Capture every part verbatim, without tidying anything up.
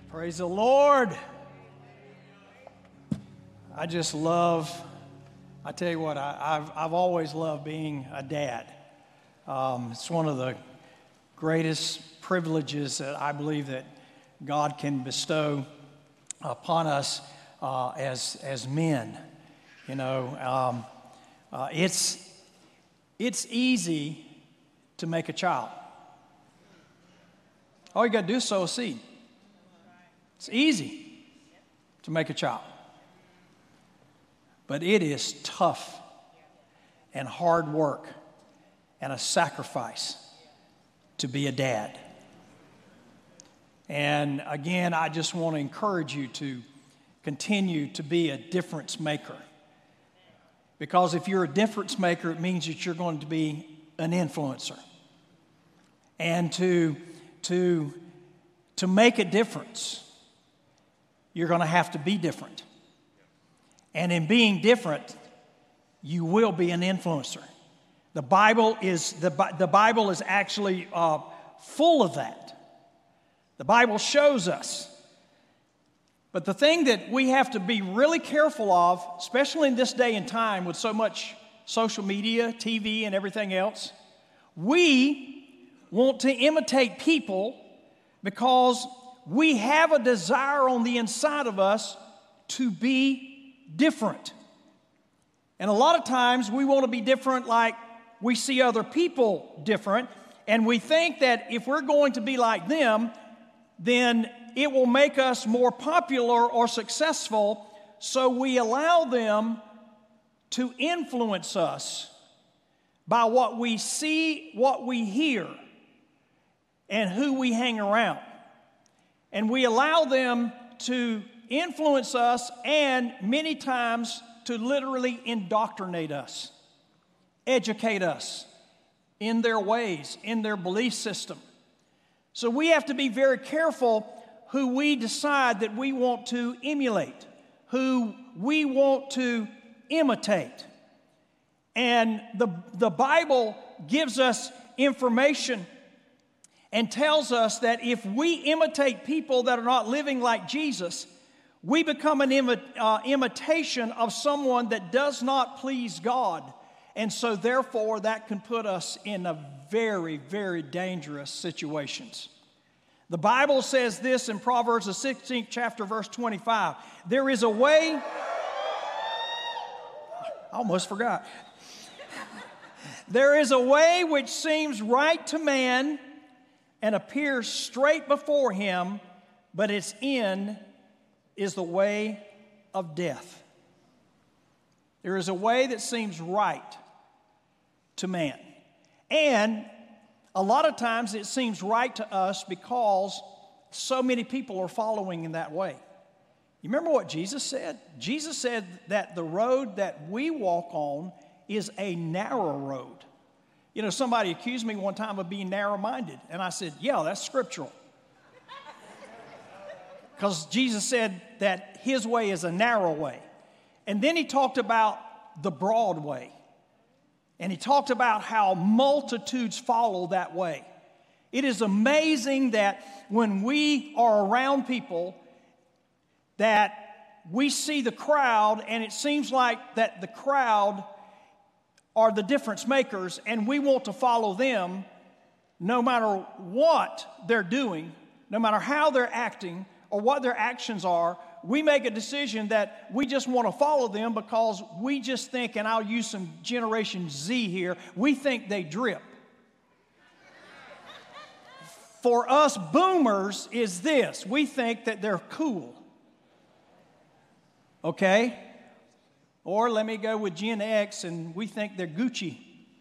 Praise the Lord. I just love, I tell you what, I, I've, I've always loved being a dad. Um, it's one of the greatest privileges that I believe that God can bestow upon us uh, as, as men. You know, um, uh, it's, it's easy to make a child. All you got to do is sow a seed. It's easy to make a child, but it is tough and hard work and a sacrifice to be a dad. And again, I just want to encourage you to continue to be a difference maker, because if you're a difference maker, it means that you're going to be an influencer. And to, to, to make a difference, you're going to have to be different. And in being different, you will be an influencer. The Bible is, the, the Bible is actually uh, full of that. The Bible shows us. But the thing that we have to be really careful of, especially in this day and time with so much social media, T V, and everything else, we want to imitate people because we have a desire on the inside of us to be different. And a lot of times we want to be different like we see other people different, and we think that if we're going to be like them, then it will make us more popular or successful, so we allow them to influence us by what we see, what we hear, and who we hang around. And we allow them to influence us and many times to literally indoctrinate us, educate us in their ways, in their belief system. So we have to be very careful who we decide that we want to emulate, who we want to imitate. And the, the Bible gives us information and tells us that if we imitate people that are not living like Jesus, we become an imi- uh, imitation of someone that does not please God. And so therefore that can put us in a very, very dangerous situations. The Bible says this in Proverbs, the sixteenth chapter, verse twenty-five. There is a way, I almost forgot. There is a way which seems right to man and appears straight before him, but its end is the way of death. There is a way that seems right to man. And a lot of times it seems right to us because so many people are following in that way. You remember what Jesus said? Jesus said that the road that we walk on is a narrow road. You know, somebody accused me one time of being narrow-minded, and I said, yeah, that's scriptural. Because Jesus said that his way is a narrow way. And then he talked about the broad way. And he talked about how multitudes follow that way. It is amazing that when we are around people that we see the crowd, and it seems like that the crowd are the difference makers, and we want to follow them no matter what they're doing, no matter how they're acting or what their actions are. We make a decision that we just want to follow them because we just think, and I'll use some Generation Z here, we think they drip. For us boomers is this: we think that they're cool. Okay? Or let me go with Gen X, and we think they're Gucci.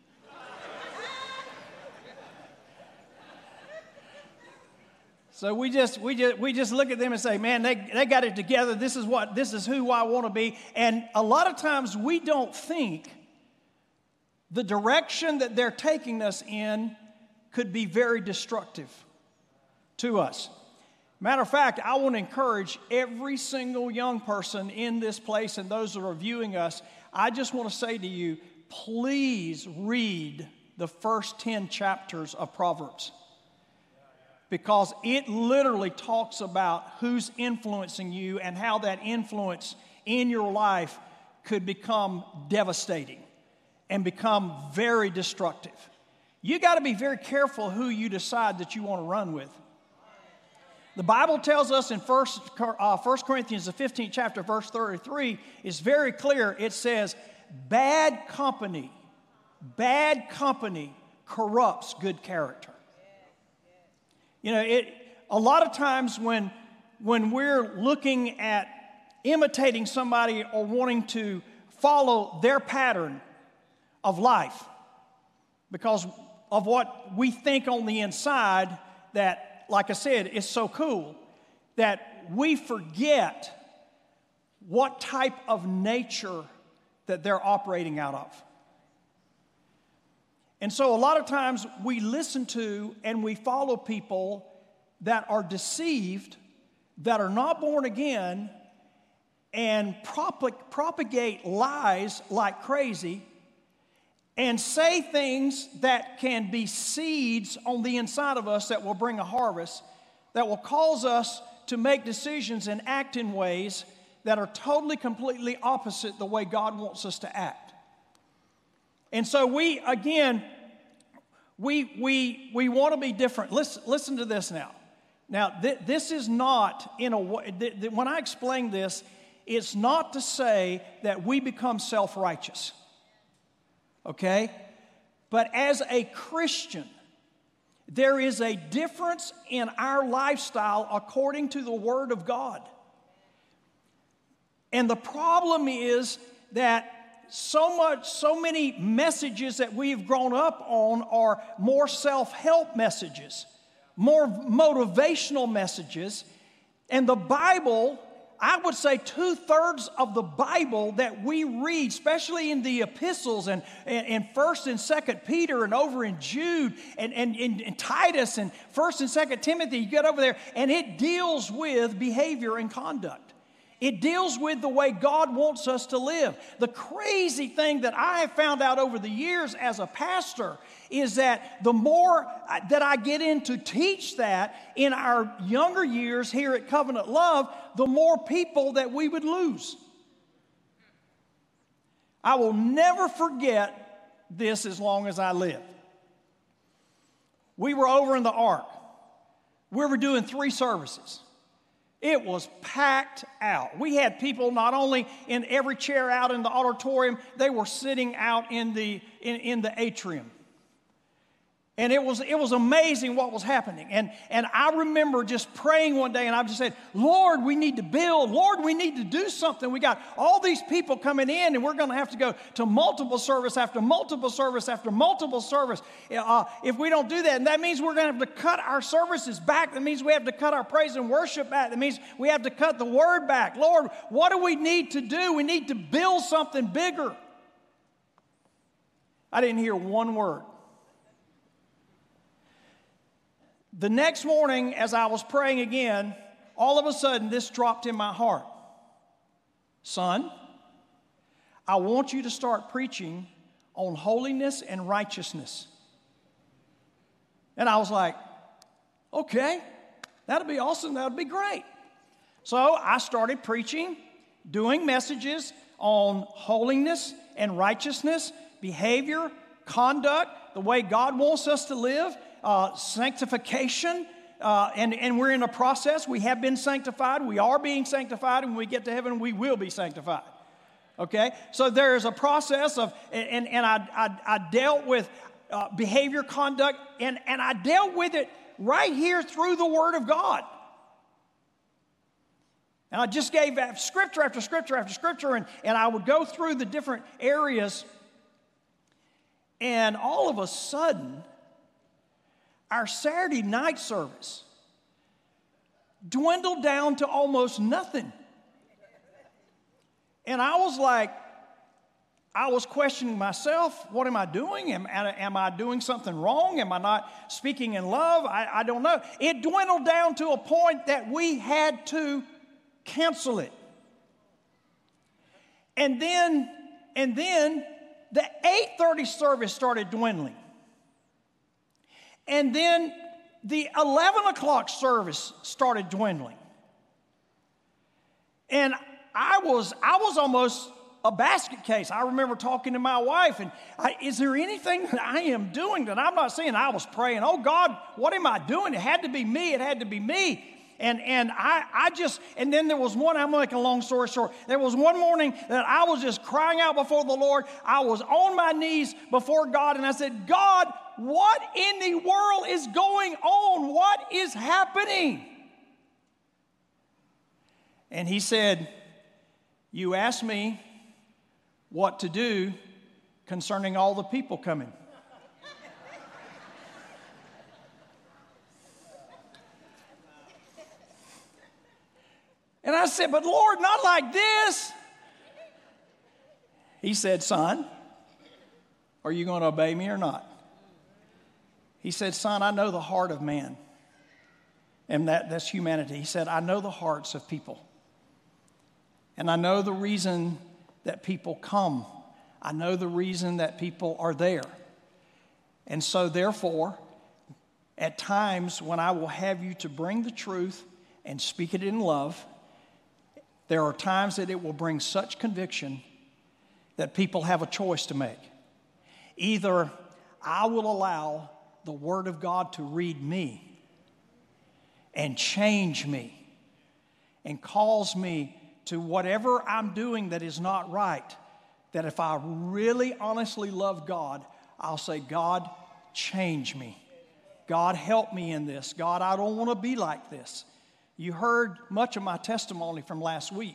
So we just we just we just look at them and say, man, they, they got it together. This is what this is who I want to be. And a lot of times we don't think the direction that they're taking us in could be very destructive to us. Matter of fact, I want to encourage every single young person in this place and those that are viewing us. I just want to say to you, please read the first ten chapters of Proverbs. because it literally talks about who's influencing you and how that influence in your life could become devastating and become very destructive. You got to be very careful who you decide that you want to run with. The Bible tells us in First Corinthians, the fifteenth chapter, verse thirty-three, is very clear. It says, bad company, bad company corrupts good character. You know, it, a lot of times when, when we're looking at imitating somebody or wanting to follow their pattern of life because of what we think on the inside that, like I said, is so cool, that we forget what type of nature that they're operating out of. And so a lot of times we listen to and we follow people that are deceived, that are not born again, and prop- propagate lies like crazy, and say things that can be seeds on the inside of us that will bring a harvest, that will cause us to make decisions and act in ways that are totally, completely opposite the way God wants us to act. And so we, again, we we we want to be different. Listen, listen to this now. Now, th- this is not in a way, th- th- when I explain this, it's not to say that we become self-righteous. Okay? But as a Christian, there is a difference in our lifestyle according to the Word of God. And the problem is that so much, so many messages that we've grown up on are more self-help messages, more motivational messages. And the Bible, I would say two-thirds of the Bible that we read, especially in the epistles and, and, and First and Second Peter and over in Jude and, and, and, and Titus and First and Second Timothy, you get over there, and it deals with behavior and conduct. It deals with the way God wants us to live. The crazy thing that I have found out over the years as a pastor is that the more that I get in to teach that in our younger years here at Covenant Love, the more people that we would lose. I will never forget this as long as I live. We were over in the Ark. We were doing three services. It was packed out. We had people not only in every chair out in the auditorium, they were sitting out in the in, in the atrium. And it was, it was amazing what was happening. And, and I remember just praying one day, and I just said, Lord, we need to build. Lord, we need to do something. We got all these people coming in, and we're going to have to go to multiple service after multiple service after multiple service. Uh, if we don't do that, and that means we're going to have to cut our services back. That means we have to cut our praise and worship back. That means we have to cut the word back. Lord, what do we need to do? We need to build something bigger. I didn't hear one word. The next morning, as I was praying again, all of a sudden this dropped in my heart. Son, I want you to start preaching on holiness and righteousness. And I was like, okay, that'll be awesome, that'll be great. So I started preaching, doing messages on holiness and righteousness, behavior, conduct, the way God wants us to live. Uh, sanctification, uh, and, and we're in a process. We have been sanctified. We are being sanctified, and when we get to heaven, we will be sanctified. Okay? So there is a process of, and, and I, I, I dealt with uh, behavior, conduct, and, and I dealt with it right here through the Word of God. And I just gave scripture after scripture after scripture, and, and I would go through the different areas, and all of a sudden, our Saturday night service dwindled down to almost nothing. And I was like, I was questioning myself, what am I doing? Am, am I doing something wrong? Am I not speaking in love? I, I don't know. It dwindled down to a point that we had to cancel it. And then, and then the eight thirty service started dwindling. And then the eleven o'clock service started dwindling. And I was, I was almost a basket case. I remember talking to my wife, and I, is there anything that I am doing that I'm not seeing? I was praying, oh God, what am I doing? It had to be me. It had to be me. And and I, I just, and then there was one, I'm making a long story short, there was one morning that I was just crying out before the Lord. I was on my knees before God, and I said, God, what in the world is going on? What is happening? And he said, you asked me what to do concerning all the people coming. And I said, but Lord, not like this. He said, son, are you going to obey me or not? He said, son, I know the heart of man. And that, that's humanity. He said, I know the hearts of people. And I know the reason that people come. I know the reason that people are there. And so therefore, at times when I will have you to bring the truth and speak it in love, there are times that it will bring such conviction that people have a choice to make. Either I will allow the Word of God to read me and change me and cause me to whatever I'm doing that is not right, that if I really honestly love God, I'll say, God, change me. God, help me in this. God, I don't want to be like this. You heard much of my testimony from last week.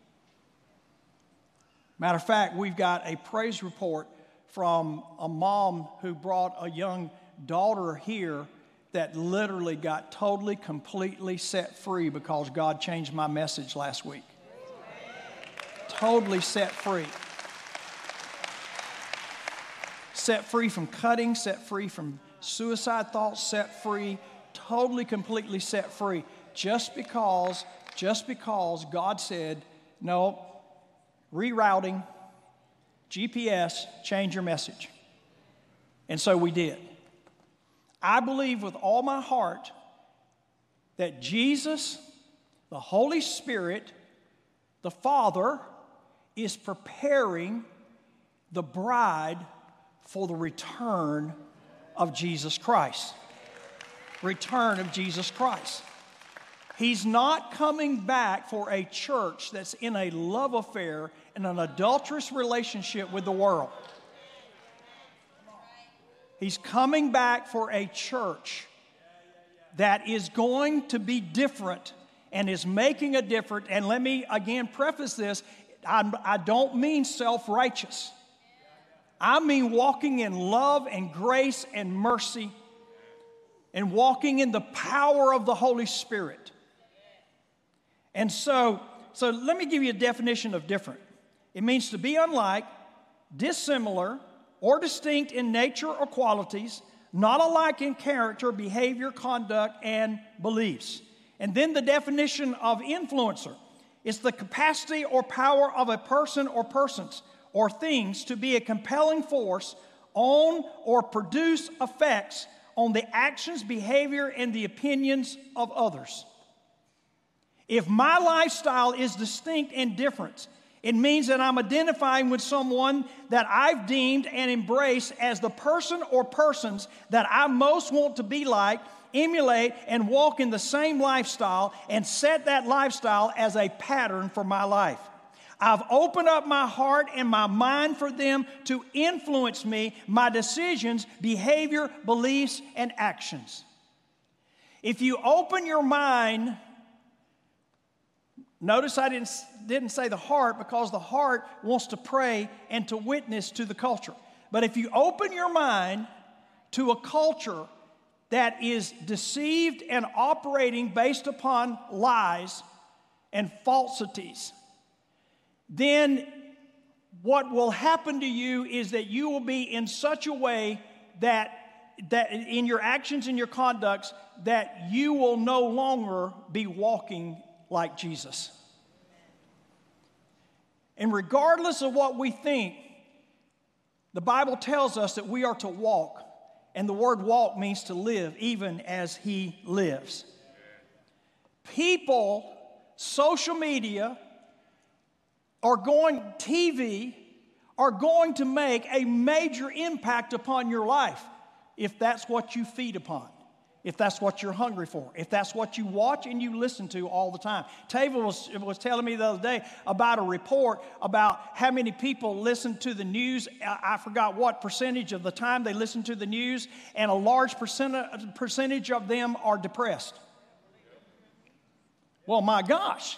Matter of fact, we've got a praise report from a mom who brought a young daughter here that literally got totally, completely set free because God changed my message last week. Totally set free. Set free from cutting, set free from suicide thoughts, set free, totally, completely set free. Just because, just because God said, no, rerouting, G P S, change your message. And so we did. I believe with all my heart that Jesus, the Holy Spirit, the Father, is preparing the bride for the return of Jesus Christ. Return of Jesus Christ. He's not coming back for a church that's in a love affair and an adulterous relationship with the world. He's coming back for a church that is going to be different and is making a difference. And let me again preface this. I, I don't mean self-righteous. I mean walking in love and grace and mercy and walking in the power of the Holy Spirit. And so, so let me give you a definition of different. It means to be unlike, dissimilar, or distinct in nature or qualities, not alike in character, behavior, conduct, and beliefs. And then the definition of influencer is the capacity or power of a person or persons or things to be a compelling force on or produce effects on the actions, behavior, and the opinions of others. If my lifestyle is distinct and different, it means that I'm identifying with someone that I've deemed and embraced as the person or persons that I most want to be like, emulate, and walk in the same lifestyle and set that lifestyle as a pattern for my life. I've opened up my heart and my mind for them to influence me, my decisions, behavior, beliefs, and actions. If you open your mind, notice I didn't, didn't say the heart because the heart wants to pray and to witness to the culture. But if you open your mind to a culture that is deceived and operating based upon lies and falsities, then what will happen to you is that you will be in such a way that, that in your actions and your conducts that you will no longer be walking like Jesus. And regardless of what we think, the Bible tells us that we are to walk And the word walk means to live, even as he lives. People, social media, are going, T V, are going to make a major impact upon your life if that's what you feed upon, if that's what you're hungry for, if that's what you watch and you listen to all the time. Tava was, was telling me the other day about a report about how many people listen to the news. I, I forgot what percentage of the time they listen to the news, and a large percent, percentage of them are depressed. Well, my gosh,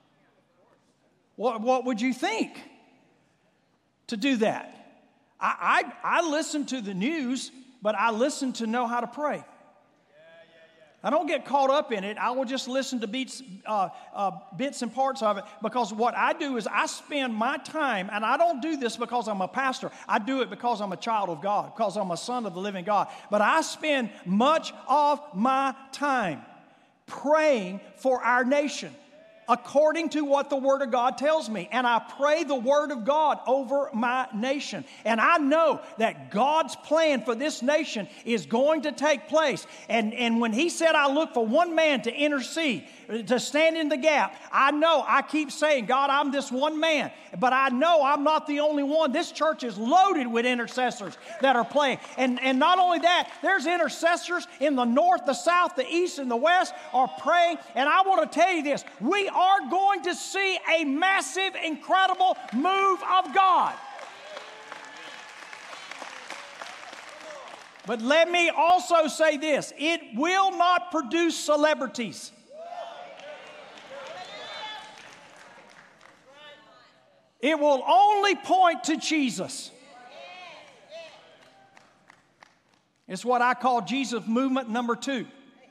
what, what would you think to do that? I, I, I listen to the news, but I listen to know how to pray. I don't get caught up in it. I will just listen to beats, uh, uh, bits and parts of it, because what I do is I spend my time, and I don't do this because I'm a pastor. I do it because I'm a child of God, because I'm a son of the living God. But I spend much of my time praying for our nation, according to what the Word of God tells me. And I pray the Word of God over my nation. And I know that God's plan for this nation is going to take place. And, and when He said, I look for one man to intercede, to stand in the gap, I know, I keep saying, God, I'm this one man. But I know I'm not the only one. This church is loaded with intercessors that are praying. And, and not only that, there's intercessors in the north, the south, the east, and the west are praying. And I want to tell you this, we are going to see a massive, incredible move of God. But let me also say this, it will not produce celebrities. It will only point to Jesus. It's what I call Jesus movement number two.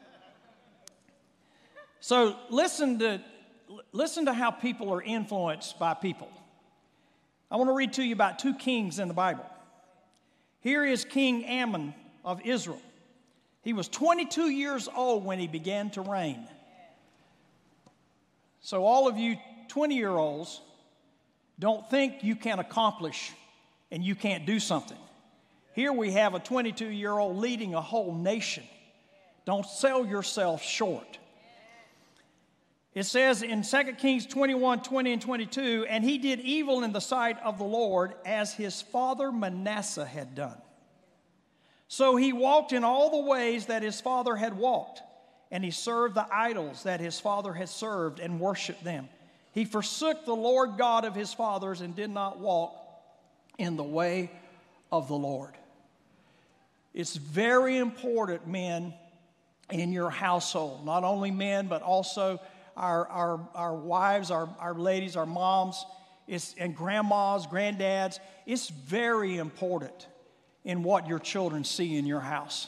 So listen to, listen to how people are influenced by people. I want to read to you about two kings in the Bible. Here is King Amon of Israel. He was twenty-two years old when he began to reign. So all of you twenty-year-olds, don't think you can accomplish and you can't do something. Here we have a twenty-two-year-old leading a whole nation. Don't sell yourself short. It says in Second Kings twenty-one, twenty and twenty-two, and he did evil in the sight of the Lord as his father Manasseh had done. So he walked in all the ways that his father had walked, and he served the idols that his father had served and worshiped them. He forsook the Lord God of his fathers and did not walk in the way of the Lord. It's very important, men, in your household. Not only men, but also our, our, our wives, our, our ladies, our moms, it's, and grandmas, granddads. It's very important in what your children see in your house.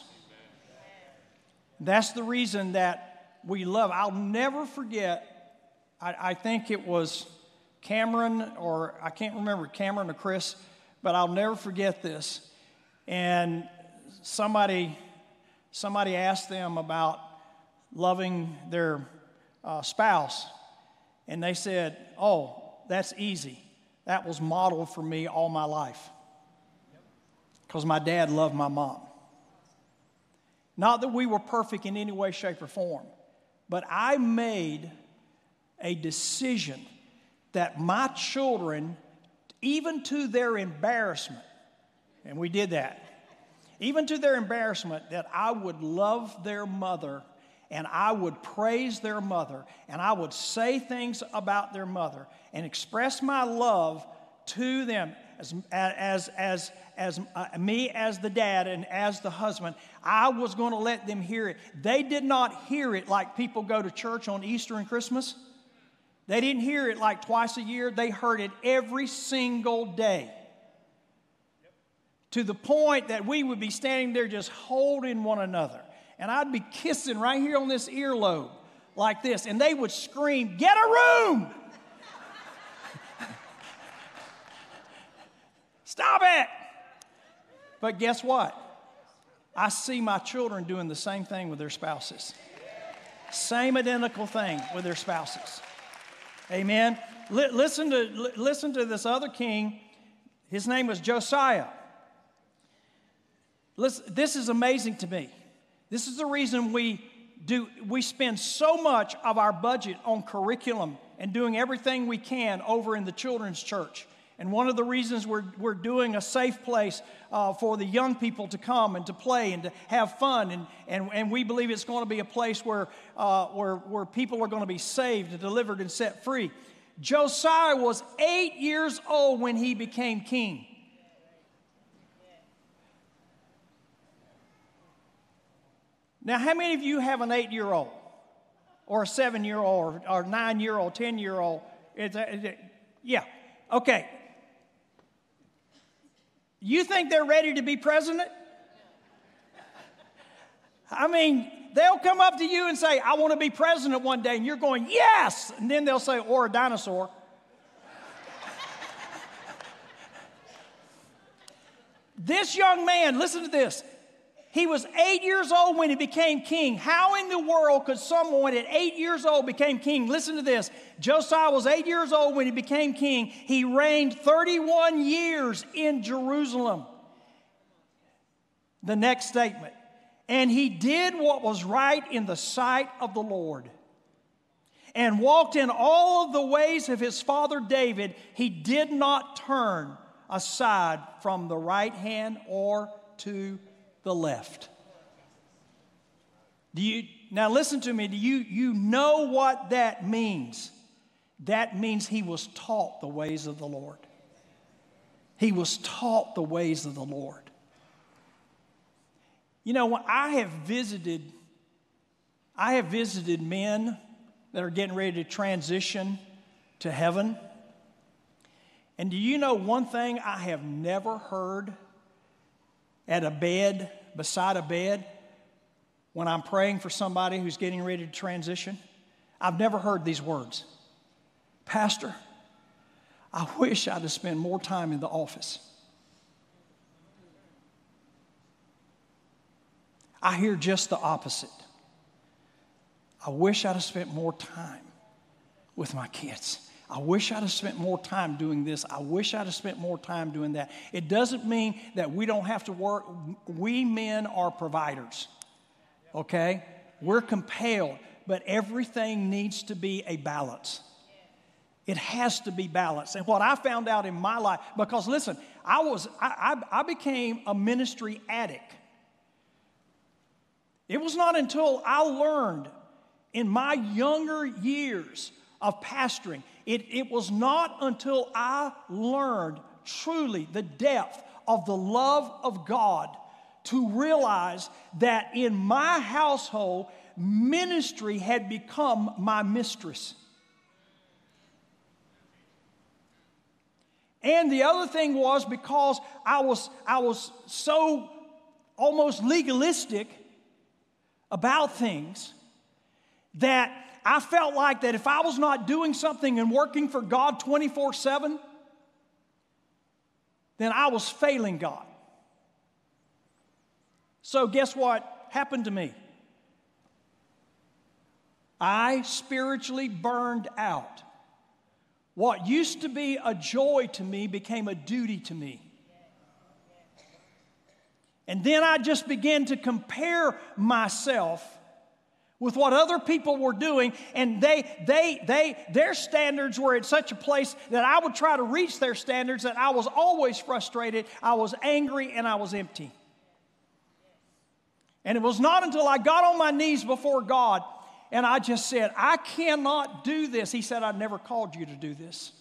That's the reason that we love. I'll never forget, I, I think it was Cameron, or I can't remember, Cameron or Chris, but I'll never forget this. And somebody, somebody asked them about loving their uh, spouse, and they said, oh, that's easy. That was modeled for me all my life, because my dad loved my mom. Not that we were perfect in any way, shape, or form, but I made a decision that my children, even to their embarrassment, and we did that, even to their embarrassment, that I would love their mother, and I would praise their mother, and I would say things about their mother and express my love to them as, as, as, as uh, me as the dad and as the husband. I was going to let them hear it. They did not hear it like people go to church on Easter and Christmas. They didn't hear it like twice a year. They heard it every single day. To the point that we would be standing there just holding one another. And I'd be kissing right here on this earlobe like this. And they would scream, "Get a room!" Stop it! But guess what? I see my children doing the same thing with their spouses. Same identical thing with their spouses. Amen. L- listen to l- listen to this other king. His name was Josiah. Listen, this is amazing to me. This is the reason we do, we spend so much of our budget on curriculum and doing everything we can over in the children's church. And one of the reasons we're, we're doing a safe place uh, for the young people to come and to play and to have fun. And, and, and we believe it's going to be a place where, uh, where, where people are going to be saved and delivered and set free. Josiah was eight years old when he became king. Now, how many of you have an eight-year-old or a seven-year-old or, or nine-year-old, ten-year-old? Is that, is it, yeah, okay. You think they're ready to be president? I mean, they'll come up to you and say, I want to be president one day, and you're going, yes! And then they'll say, or a dinosaur. This young man, listen to this. He was eight years old when he became king. How in the world could someone at eight years old become king? Listen to this. Josiah was eight years old when he became king. He reigned thirty-one years in Jerusalem. The next statement. And he did what was right in the sight of the Lord, and walked in all of the ways of his father David. He did not turn aside from the right hand or to the left. Do you now listen to me? Do you you know what that means? That means he was taught the ways of the Lord. He was taught the ways of the Lord. You know, when I have visited, I have visited men that are getting ready to transition to heaven. And do you know one thing I have never heard at a bed, beside a bed, when I'm praying for somebody who's getting ready to transition? I've never heard these words. Pastor, I wish I'd have spent more time in the office. I hear just the opposite. I wish I'd have spent more time with my kids. I wish I'd have spent more time doing this. I wish I'd have spent more time doing that. It doesn't mean that we don't have to work. We men are providers, okay? We're compelled, but everything needs to be a balance. It has to be balanced. And what I found out in my life, because listen, I was I, I, I became a ministry addict. It was not until I learned in my younger years of pastoring, it, it was not until I learned truly the depth of the love of God to realize that in my household, ministry had become my mistress. And the other thing was because I was, I was so almost legalistic about things that I felt like that if I was not doing something and working for God twenty-four seven, then I was failing God. So guess what happened to me? I spiritually burned out. What used to be a joy to me became a duty to me. And then I just began to compare myself with what other people were doing, and they, they, they, their standards were at such a place that I would try to reach their standards, that I was always frustrated, I was angry, and I was empty. And it was not until I got on my knees before God and I just said, I cannot do this. He said, I never called you to do this.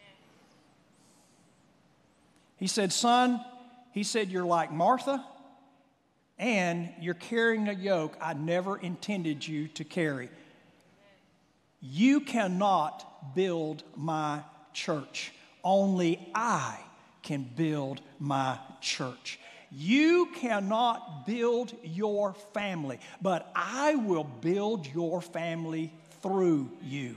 He said, son, he said, you're like Martha, and you're carrying a yoke I never intended you to carry. You cannot build my church. Only I can build my church. You cannot build your family, but I will build your family through you.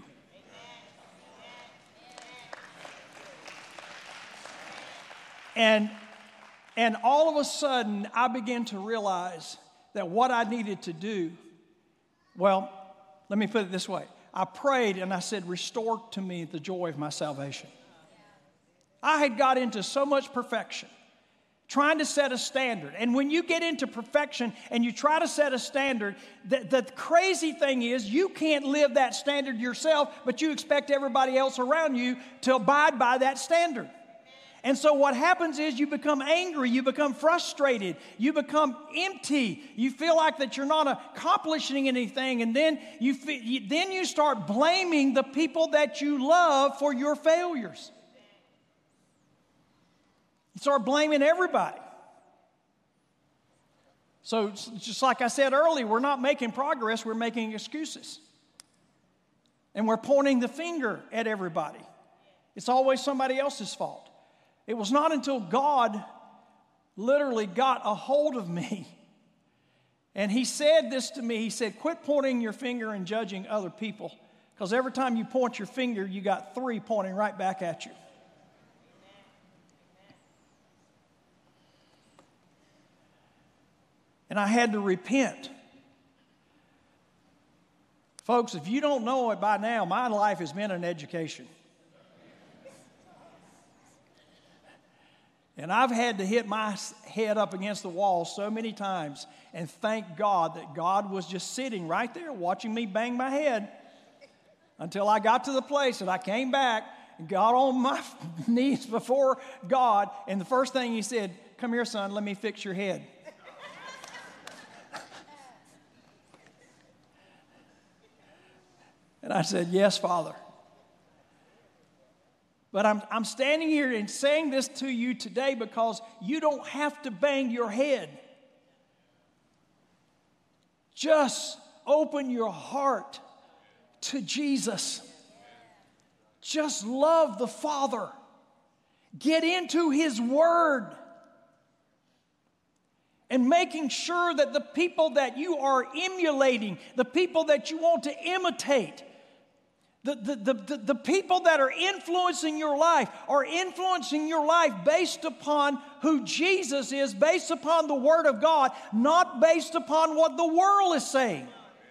And And all of a sudden, I began to realize that what I needed to do, well, let me put it this way. I prayed and I said, restore to me the joy of my salvation. I had got into so much perfection trying to set a standard. And when you get into perfection and you try to set a standard, the, the crazy thing is you can't live that standard yourself, but you expect everybody else around you to abide by that standard. And so what happens is you become angry, you become frustrated, you become empty, you feel like that you're not accomplishing anything, and then you, you then you start blaming the people that you love for your failures. You start blaming everybody. So just like I said earlier, we're not making progress, we're making excuses. And we're pointing the finger at everybody. It's always somebody else's fault. It was not until God literally got a hold of me and He said this to me. He said, quit pointing your finger and judging other people, because every time you point your finger, you got three pointing right back at you. And I had to repent. Folks, if you don't know it by now, my life has been an education. And I've had to hit my head up against the wall so many times and thank God that God was just sitting right there watching me bang my head until I got to the place that I came back and got on my knees before God. And the first thing He said, come here, son, let me fix your head. And I said, yes, Father. But I'm, I'm standing here and saying this to you today because you don't have to bang your head. Just open your heart to Jesus. Just love the Father. Get into His Word. And making sure that the people that you are emulating, the people that you want to imitate, The, the, the, the people that are influencing your life are influencing your life based upon who Jesus is, based upon the Word of God, not based upon what the world is saying.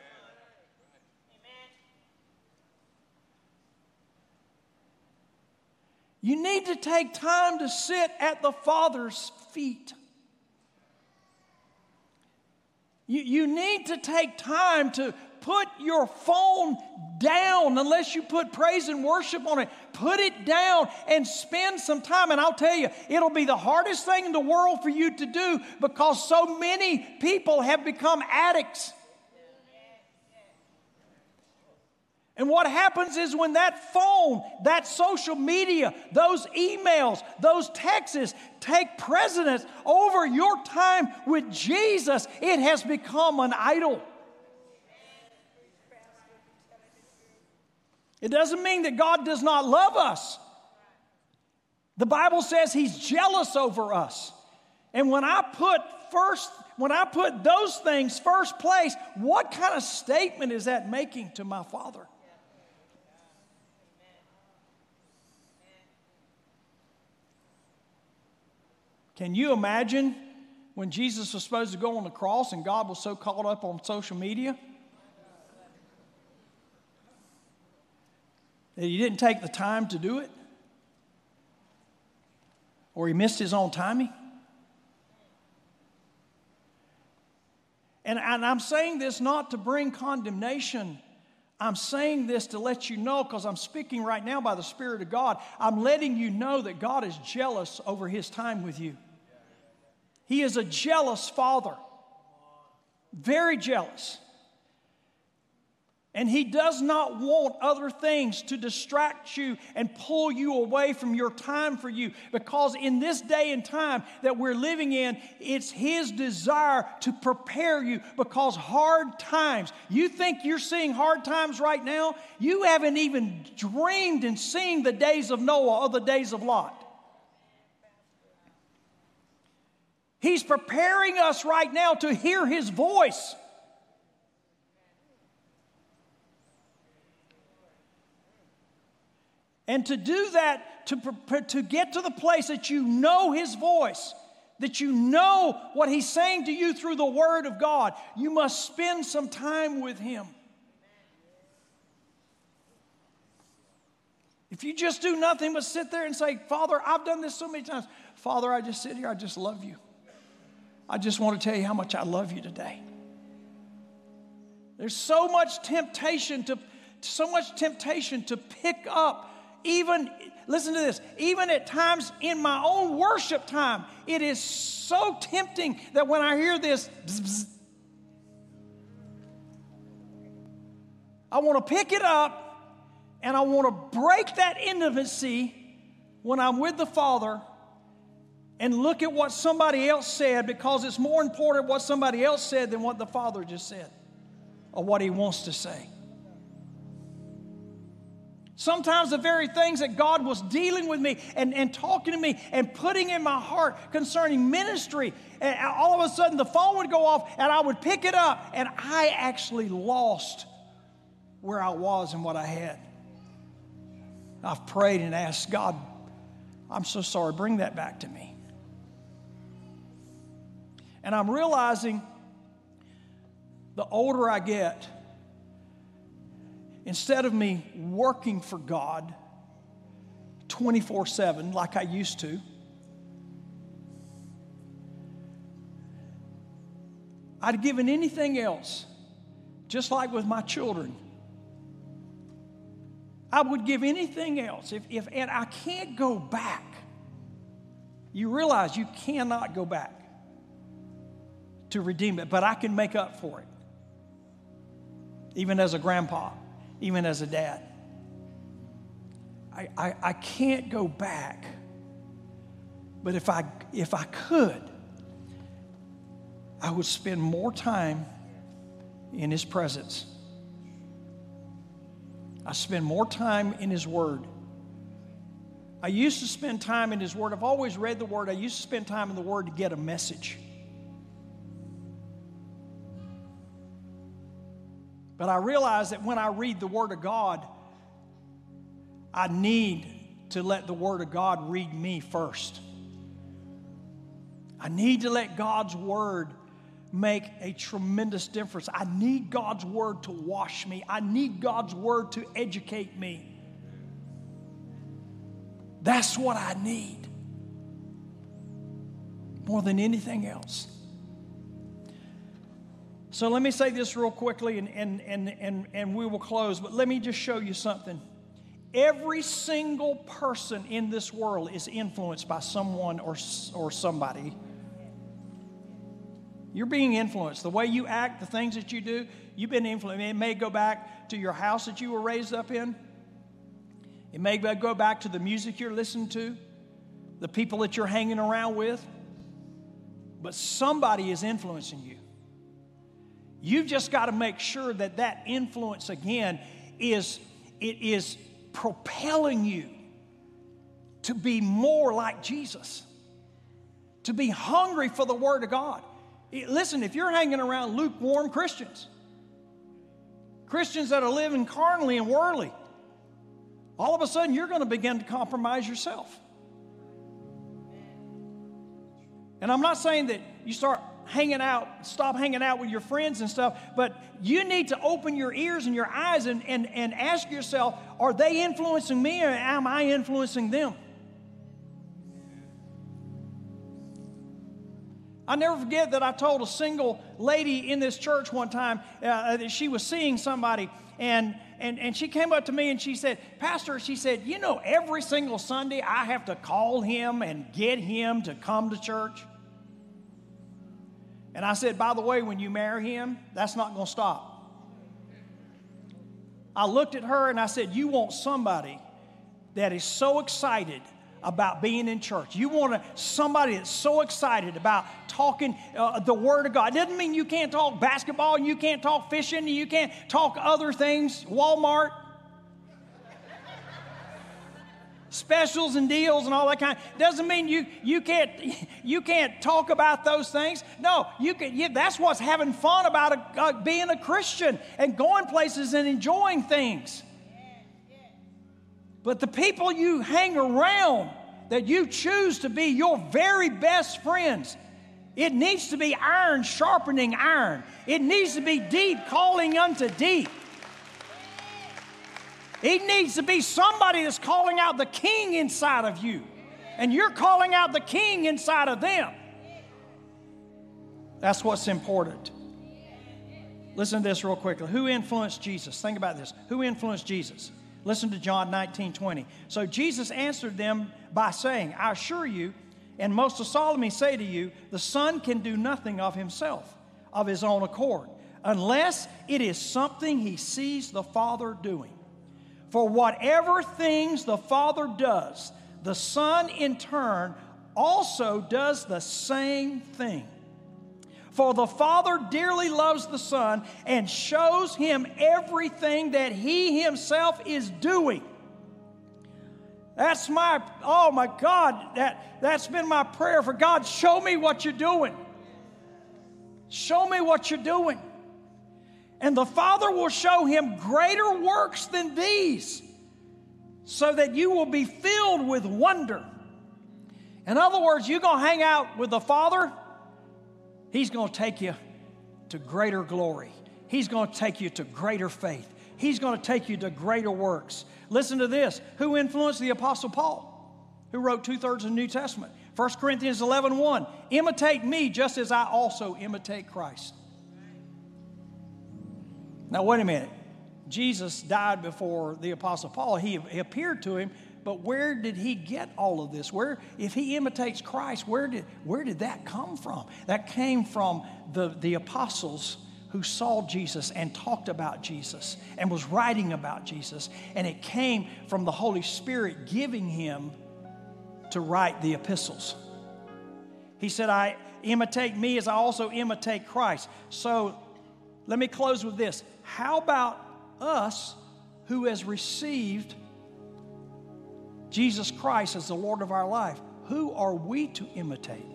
You need to take time to sit at the Father's feet. You, you need to take time to put your phone down, unless you put praise and worship on it. Put it down and spend some time. And I'll tell you, it'll be the hardest thing in the world for you to do because so many people have become addicts. And what happens is when that phone, that social media, those emails, those texts take precedence over your time with Jesus, it has become an idol. It doesn't mean that God does not love us. The Bible says He's jealous over us. And when I put first, when I put those things first place, what kind of statement is that making to my Father? Can you imagine when Jesus was supposed to go on the cross and God was so caught up on social media that He didn't take the time to do it? Or He missed His own timing? And, and I'm saying this not to bring condemnation. I'm saying this to let you know, because I'm speaking right now by the Spirit of God. I'm letting you know that God is jealous over His time with you. He is a jealous Father. Very jealous. And He does not want other things to distract you and pull you away from your time for you. Because in this day and time that we're living in, it's His desire to prepare you. Because hard times, you think you're seeing hard times right now? You haven't even dreamed and seen the days of Noah or the days of Lot. He's preparing us right now to hear His voice. And to do that, to, to get to the place that you know His voice, that you know what He's saying to you through the Word of God, you must spend some time with Him. If you just do nothing but sit there and say, Father, I've done this so many times. Father, I just sit here, I just love you. I just want to tell you how much I love you today. There's so much temptation to, so much temptation to pick up even, listen to this, even at times in my own worship time, it is so tempting that when I hear this, bzz, bzz, I want to pick it up and I want to break that intimacy when I'm with the Father and look at what somebody else said, because it's more important what somebody else said than what the Father just said or what He wants to say. Sometimes the very things that God was dealing with me and, and talking to me and putting in my heart concerning ministry, and all of a sudden the phone would go off and I would pick it up and I actually lost where I was and what I had. I've prayed and asked God, I'm so sorry, bring that back to me. And I'm realizing the older I get, instead of me working for God twenty-four seven like I used to, I'd given anything else, just like with my children. I would give anything else. If, if, and I can't go back. You realize you cannot go back to redeem it, but I can make up for it. Even as a grandpa, even as a dad. I, I, I can't go back. But if I, if I could, I would spend more time in His presence. I spend more time in His Word. I used to spend time in His Word. I've always read the Word. I used to spend time in the Word to get a message. But I realize that when I read the Word of God, I need to let the Word of God read me first. I need to let God's Word make a tremendous difference. I need God's Word to wash me. I need God's Word to educate me. That's what I need more than anything else. So let me say this real quickly and, and, and, and, and we will close, but let me just show you something. Every single person in this world is influenced by someone or, or somebody. You're being influenced. The way you act, the things that you do, you've been influenced. It may go back to your house that you were raised up in. It may go back to the music you're listening to, the people that you're hanging around with. But somebody is influencing you. You've just got to make sure that that influence, again, is, it is propelling you to be more like Jesus, to be hungry for the Word of God. Listen, if you're hanging around lukewarm Christians, Christians that are living carnally and worldly, all of a sudden you're going to begin to compromise yourself. And I'm not saying that you start hanging out, stop hanging out with your friends and stuff, but you need to open your ears and your eyes and, and, and ask yourself, are they influencing me or am I influencing them? I never forget that I told a single lady in this church one time uh, that she was seeing somebody, and, and, and she came up to me and she said, Pastor, she said, you know, every single Sunday I have to call him and get him to come to church. And I said, by the way, when you marry him, that's not going to stop. I looked at her and I said, you want somebody that is so excited about being in church. You want a, somebody that's so excited about talking uh, the Word of God. It doesn't mean you can't talk basketball and you can't talk fishing and you can't talk other things, Walmart, specials and deals and all that kind. Doesn't mean you you can't you can't talk about those things. No, you can. You, that's what's having fun about a, uh, being a Christian and going places and enjoying things. But the people you hang around that you choose to be your very best friends, it needs to be iron sharpening iron. It needs to be deep calling unto deep. It needs to be somebody that's calling out the king inside of you. And you're calling out the king inside of them. That's what's important. Listen to this real quickly. Who influenced Jesus? Think about this. Who influenced Jesus? Listen to John nineteen twenty. So Jesus answered them by saying, I assure you, and most solemnly say to you, the Son can do nothing of himself, of his own accord, unless it is something he sees the Father doing. For whatever things the Father does, the Son in turn also does the same thing. For the Father dearly loves the Son and shows him everything that he himself is doing. That's my, oh my God, that, that's been my prayer for God. Show me what you're doing. Show me what you're doing. And the Father will show him greater works than these, so that you will be filled with wonder. In other words, you're going to hang out with the Father, he's going to take you to greater glory. He's going to take you to greater faith. He's going to take you to greater works. Listen to this. Who influenced the Apostle Paul, who wrote two-thirds of the New Testament? First Corinthians eleven one. Imitate me just as I also imitate Christ. Now, wait a minute. Jesus died before the Apostle Paul. He, he appeared to him, but where did he get all of this? Where, if he imitates Christ, where did, where did that come from? That came from the, the apostles who saw Jesus and talked about Jesus and was writing about Jesus. And it came from the Holy Spirit giving him to write the epistles. He said, I imitate me as I also imitate Christ. So let me close with this. How about us who has received Jesus Christ as the Lord of our life? Who are we to imitate?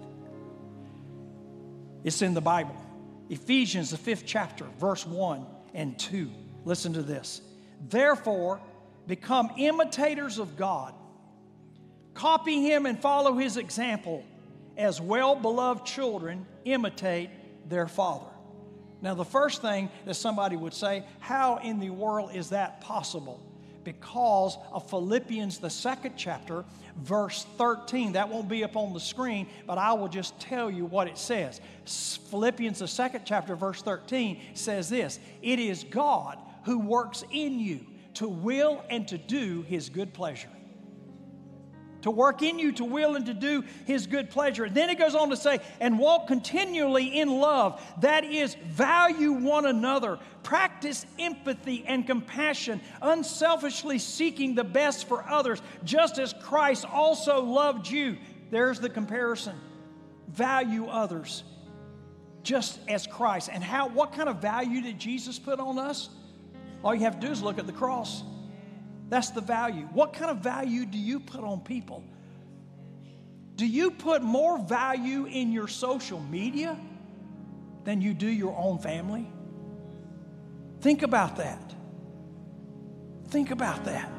It's in the Bible. Ephesians, the fifth chapter, verse one and two. Listen to this. Therefore, become imitators of God. Copy him and follow his example, as well-beloved children imitate their father. Now, the first thing that somebody would say, how in the world is that possible? Because of Philippians, the second chapter, verse thirteen. That won't be up on the screen, but I will just tell you what it says. Philippians, the second chapter, verse thirteen says this: it is God who works in you to will and to do his good pleasure. To work in you to will and to do his good pleasure. And then it goes on to say, and walk continually in love. That is, value one another. Practice empathy and compassion, unselfishly seeking the best for others, just as Christ also loved you. There's the comparison. Value others, just as Christ. And how? What kind of value did Jesus put on us? All you have to do is look at the cross. That's the value. What kind of value do you put on people? Do you put more value in your social media than you do your own family? Think about that. Think about that.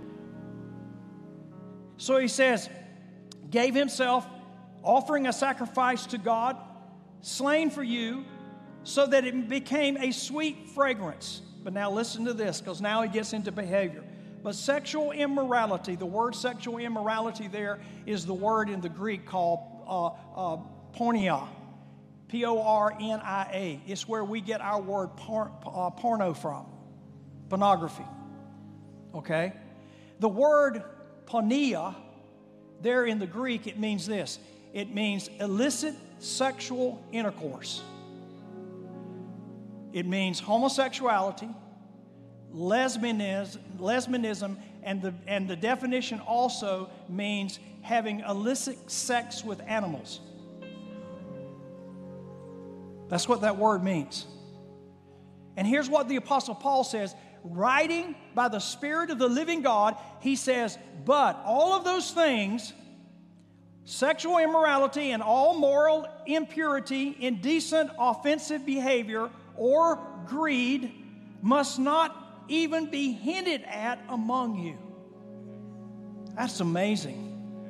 So he says, gave himself, offering a sacrifice to God, slain for you, so that it became a sweet fragrance. But now listen to this, because now he gets into behavior. But sexual immorality, the word sexual immorality there is the word in the Greek called uh, uh, porneia, P O R N I A. It's where we get our word por- uh, porno from, pornography, okay? The word porneia there in the Greek, it means this. It means illicit sexual intercourse. It means homosexuality, lesbianism, lesbianism and, the, and the definition also means having illicit sex with animals. That's what that word means. And here's what the Apostle Paul says, writing by the Spirit of the living God, he says, but all of those things, sexual immorality and all moral impurity, indecent, offensive behavior, or greed must not even be hinted at among you. That's amazing.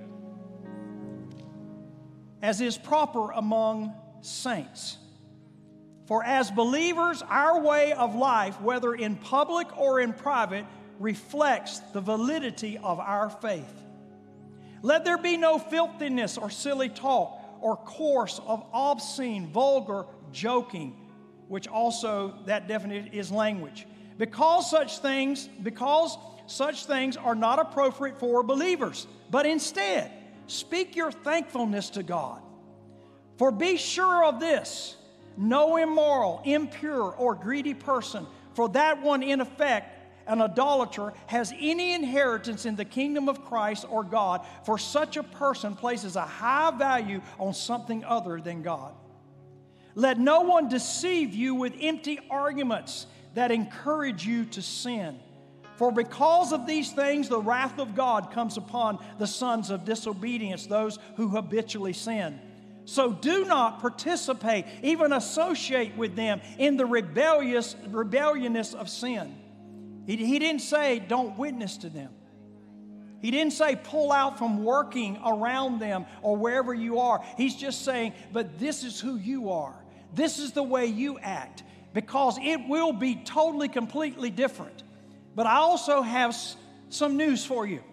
As is proper among saints. For as believers, our way of life, whether in public or in private, reflects the validity of our faith. Let there be no filthiness or silly talk or coarse of obscene, vulgar joking, which also that definition is language. Because such things, because such things are not appropriate for believers, but instead speak your thankfulness to God. For be sure of this, no immoral, impure, or greedy person, for that one in effect, an idolater, has any inheritance in the kingdom of Christ or God, for such a person places a high value on something other than God. Let no one deceive you with empty arguments that encourage you to sin. For because of these things, the wrath of God comes upon the sons of disobedience, those who habitually sin. So do not participate, even associate with them in the rebellious rebelliousness of sin. He, he didn't say don't witness to them. He didn't say pull out from working around them or wherever you are. He's just saying, but this is who you are. This is the way you act, because it will be totally, completely different. But I also have s- some news for you.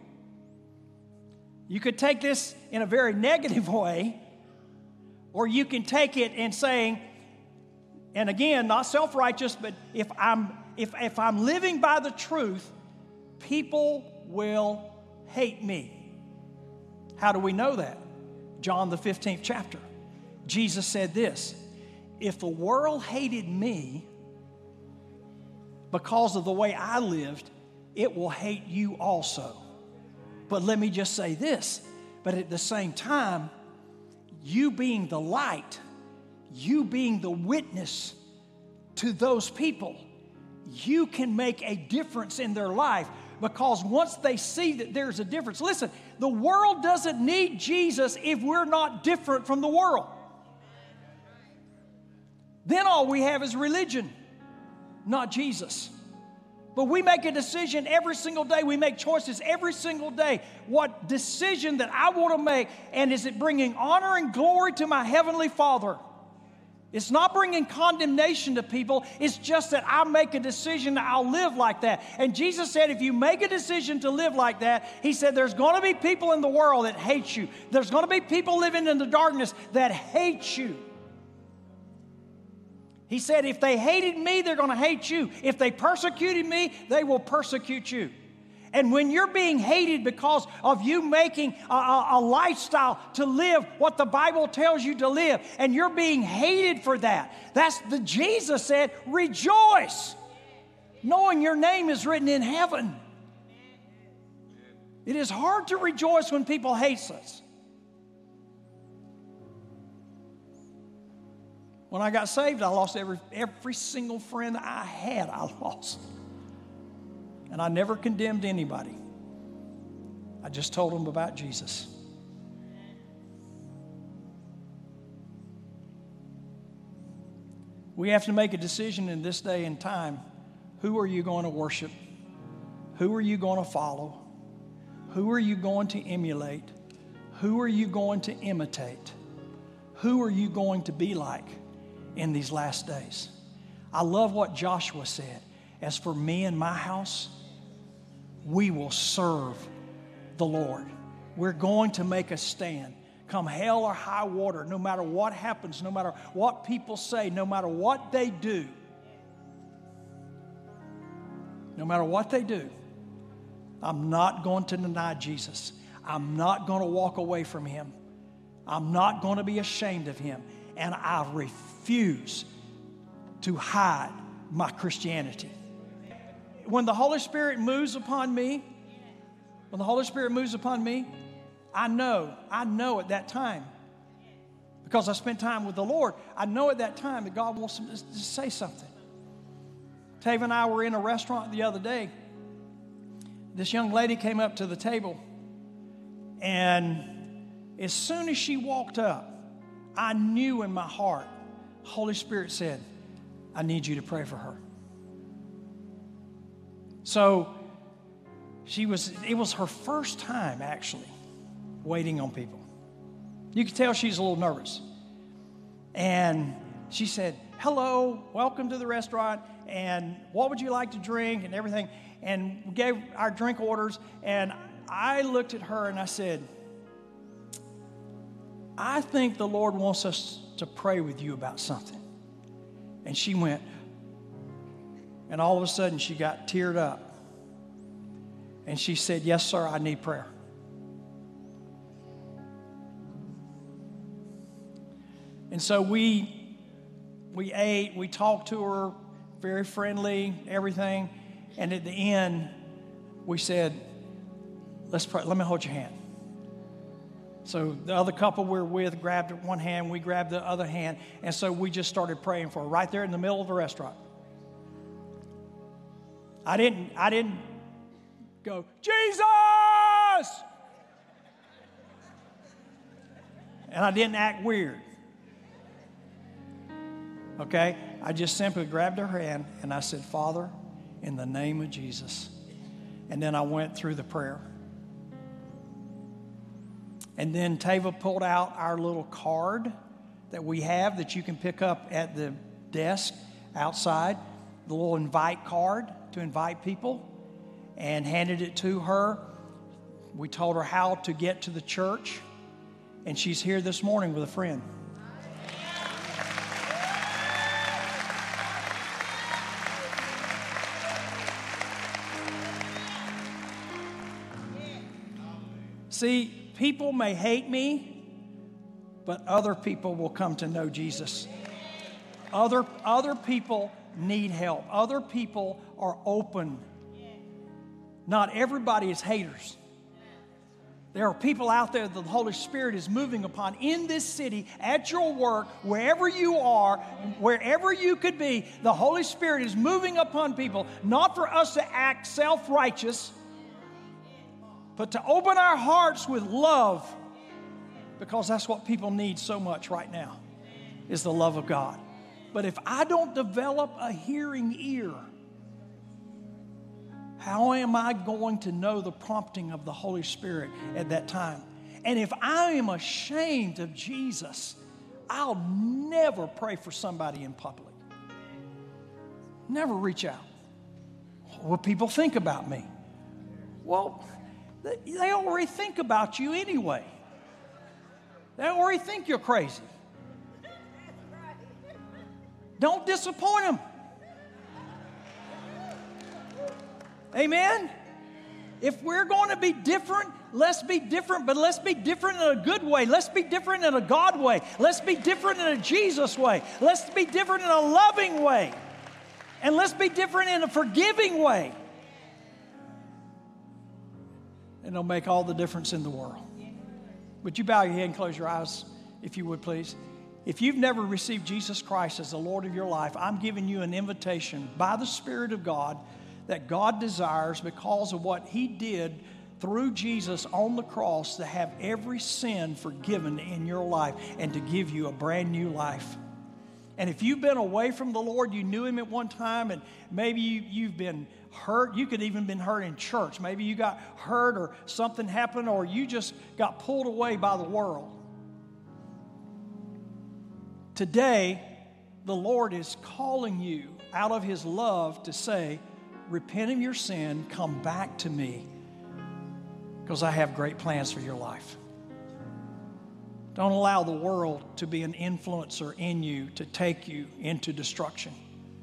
You could take this in a very negative way, or you can take it and saying, and again, not self-righteous, but if I'm if if I'm living by the truth, people will hate me. How do we know that? John the fifteenth chapter. Jesus said this, if the world hated me because of the way I lived, it will hate you also. But let me just say this, but at the same time, you being the light, you being the witness to those people, you can make a difference in their life, because once they see that there's a difference. Listen, the world doesn't need Jesus if we're not different from the world. Then all we have is religion, not Jesus. But we make a decision every single day. We make choices every single day. What decision that I want to make, and is it bringing honor and glory to my Heavenly Father? It's not bringing condemnation to people. It's just that I make a decision that I'll live like that. And Jesus said, if you make a decision to live like that, He said, there's going to be people in the world that hate you. There's going to be people living in the darkness that hate you. He said, if they hated me, they're going to hate you. If they persecuted me, they will persecute you. And when you're being hated because of you making a, a, a lifestyle to live what the Bible tells you to live, and you're being hated for that, that's the Jesus said, rejoice, knowing your name is written in heaven. It is hard to rejoice when people hate us. When I got saved, I lost every, every single friend I had, I lost. And I never condemned anybody. I just told them about Jesus. We have to make a decision in this day and time. Who are you going to worship? Who are you going to follow? Who are you going to emulate? Who are you going to imitate? Who are you going to be like in these last days? I love what Joshua said. As for me and my house, we will serve the Lord. We're going to make a stand. Come hell or high water, no matter what happens, no matter what people say, no matter what they do. No matter what they do, I'm not going to deny Jesus. I'm not going to walk away from Him. I'm not going to be ashamed of Him. And I refuse to hide my Christianity. When the Holy Spirit moves upon me, when the Holy Spirit moves upon me, I know, I know at that time, because I spent time with the Lord, I know at that time that God wants to say something. Tava and I were in a restaurant the other day. This young lady came up to the table, and as soon as she walked up, I knew in my heart, Holy Spirit said, I need you to pray for her. So she was, it was her first time actually waiting on people. You could tell she's a little nervous. And she said, hello, welcome to the restaurant, and what would you like to drink and everything. and we gave our drink orders. And I looked at her and I said, I think the Lord wants us to pray with you about something. And she went, and all of a sudden she got teared up. And she said, yes, sir, I need prayer. And so we we ate, we talked to her, very friendly, everything. And at the end, we said, let's pray. Let me hold your hand. So the other couple we were with grabbed one hand, we grabbed the other hand, and so we just started praying for her right there in the middle of the restaurant. I didn't, I didn't go, Jesus! And I didn't act weird. Okay? I just simply grabbed her hand and I said, Father, in the name of Jesus. And then I went through the prayer. And then Tava pulled out our little card that we have that you can pick up at the desk outside, the little invite card to invite people, and handed it to her. We told her how to get to the church, and she's here this morning with a friend. See, people may hate me, but other people will come to know Jesus. Other, other people need help. Other people are open. Not everybody is haters. There are people out there that the Holy Spirit is moving upon in this city, at your work, wherever you are, wherever you could be. The Holy Spirit is moving upon people, not for us to act self-righteous, but to open our hearts with love, because that's what people need so much right now, is the love of God. But if I don't develop a hearing ear, how am I going to know the prompting of the Holy Spirit at that time? And if I am ashamed of Jesus, I'll never pray for somebody in public. Never reach out. What will people think about me? Well, they already think about you anyway. They already think you're crazy. Don't disappoint them. Amen? If we're going to be different, let's be different, but let's be different in a good way. Let's be different in a God way. Let's be different in a Jesus way. Let's be different in a loving way. And let's be different in a forgiving way. And it'll make all the difference in the world. Would you bow your head and close your eyes, if you would, please? If you've never received Jesus Christ as the Lord of your life, I'm giving you an invitation by the Spirit of God that God desires, because of what He did through Jesus on the cross, to have every sin forgiven in your life and to give you a brand new life. And if you've been away from the Lord, you knew Him at one time, and maybe you, you've been hurt. You could even been hurt in church. Maybe you got hurt or something happened, or you just got pulled away by the world. Today, the Lord is calling you out of His love to say, repent of your sin, come back to me, because I have great plans for your life. Don't allow the world to be an influencer in you to take you into destruction.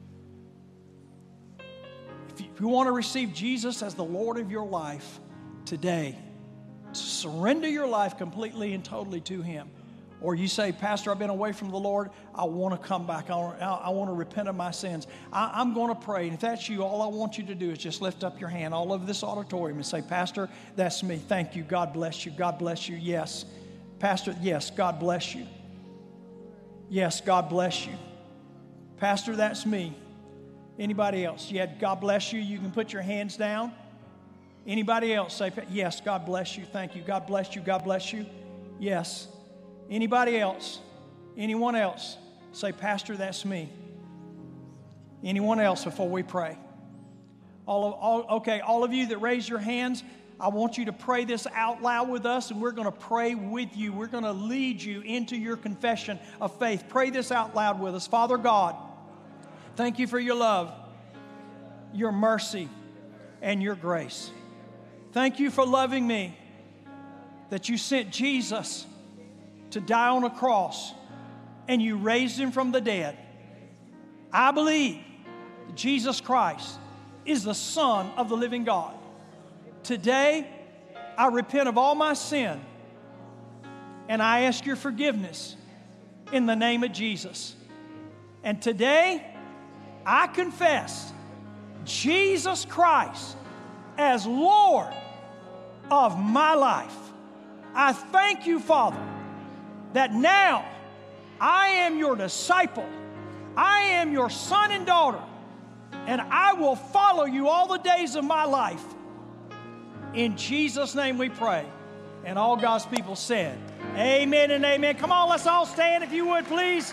If you want to receive Jesus as the Lord of your life today, surrender your life completely and totally to Him. Or you say, Pastor, I've been away from the Lord. I want to come back. I want, I want to repent of my sins. I, I'm going to pray. And if that's you, all I want you to do is just lift up your hand all over this auditorium and say, Pastor, that's me. Thank you. God bless you. God bless you. Yes. Pastor, yes. God bless you. Yes. God bless you. Pastor, that's me. Anybody else? Yeah, God bless you. You can put your hands down. Anybody else? Say, yes. God bless you. Thank you. God bless you. God bless you. Yes. Anybody else? Anyone else? Say, Pastor, that's me. Anyone else before we pray? All of, all, okay, all of you that raise your hands, I want you to pray this out loud with us, and we're going to pray with you. We're going to lead you into your confession of faith. Pray this out loud with us. Father God, thank you for your love, your mercy, and your grace. Thank you for loving me, that you sent Jesus to die on a cross and you raised him from the dead. I believe that Jesus Christ is the Son of the living God. Today, I repent of all my sin and I ask your forgiveness in the name of Jesus. And today, I confess Jesus Christ as Lord of my life. I thank you, Father, that now I am your disciple. I am your son and daughter, and I will follow you all the days of my life. In Jesus' name we pray. And all God's people said, amen and amen. Come on, let's all stand if you would, please.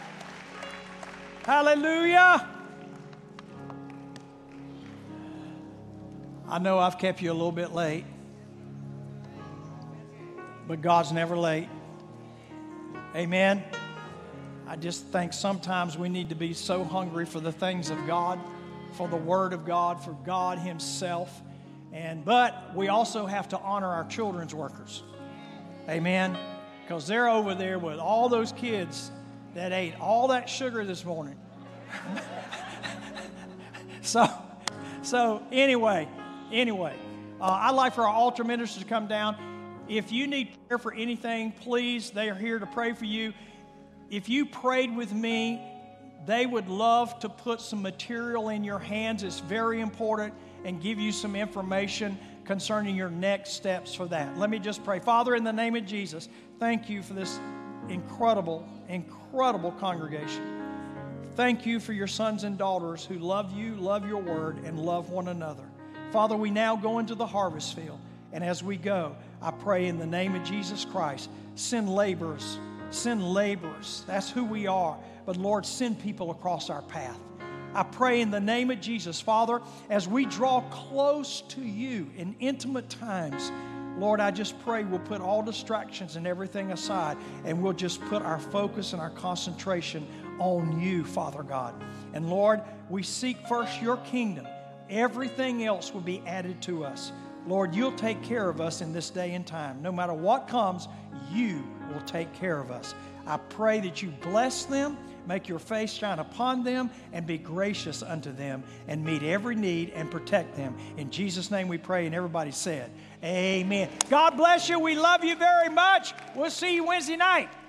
Hallelujah. I know I've kept you a little bit late, but God's never late. Amen. I just think sometimes we need to be so hungry for the things of God, for the Word of God, for God Himself. And but we also have to honor our children's workers. Amen. Because they're over there with all those kids that ate all that sugar this morning. so, so anyway, anyway, uh, I'd like for our altar ministers to come down. If you need prayer for anything, please, they are here to pray for you. If you prayed with me, they would love to put some material in your hands. It's very important, and give you some information concerning your next steps for that. Let me just pray. Father, in the name of Jesus, thank you for this incredible, incredible congregation. Thank you for your sons and daughters who love you, love your word, and love one another. Father, we now go into the harvest field, and as we go, I pray in the name of Jesus Christ, send laborers, send laborers. That's who we are. But Lord, send people across our path. I pray in the name of Jesus, Father, as we draw close to you in intimate times, Lord, I just pray we'll put all distractions and everything aside, and we'll just put our focus and our concentration on you, Father God. And Lord, we seek first your kingdom. Everything else will be added to us. Lord, you'll take care of us in this day and time. No matter what comes, you will take care of us. I pray that you bless them, make your face shine upon them, and be gracious unto them, and meet every need and protect them. In Jesus' name we pray, and everybody said, amen. God bless you. We love you very much. We'll see you Wednesday night.